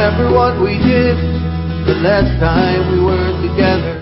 remember what we did the last time we were together.